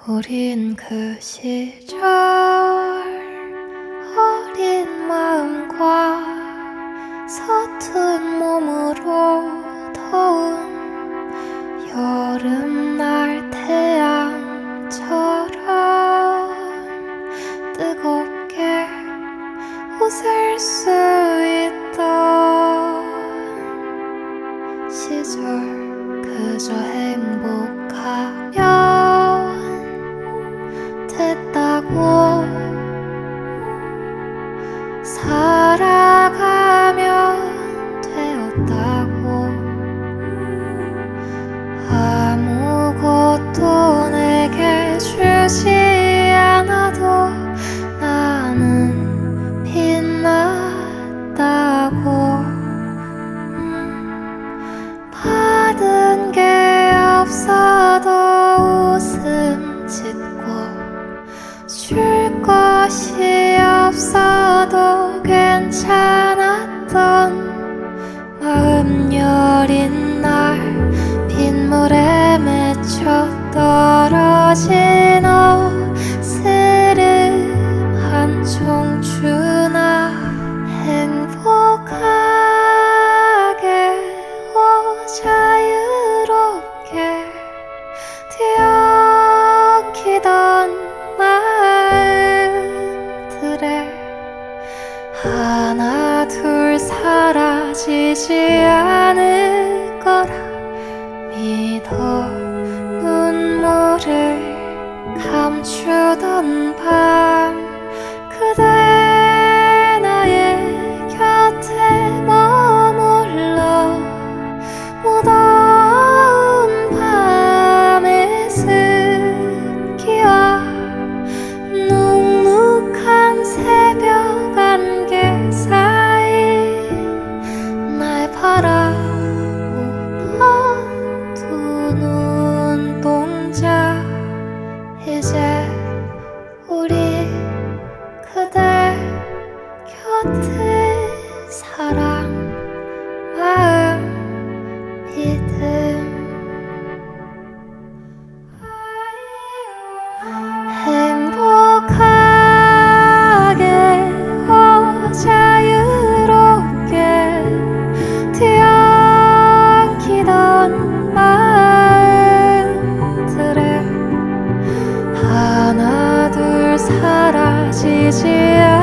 우린 그 시절 어린 마음과 서툰 몸으로 더운 여름날 태양처럼 뜨겁게 웃을 수 있던 시절, 그저 행복하면 됐다고, 살아가면 되었다고. 아무것도 내게 주지 않아도 나는 빛났다고. 받은 게 없어도 웃음 짓고, 줄 것이 없어도 괜찮았던 마음 여린 날, 빗물에 맺혀 떨어진 어스름 한 총주나 행복하게 자유롭게 뒤엉키던 마음들에 하나 둘 사라지지 않을 거라 믿어 눈물을 감추던 밤, 그대 나의 곁에 머물러 무더운 밤의 습기와 눅눅한 새벽 안개 사이 날 바라보던 두 눈동자. 이제 우리 그대 곁을 사랑 마음 믿음 행복하게 자유롭게 뒤엉키던 마음들에 하나 둘 사라지지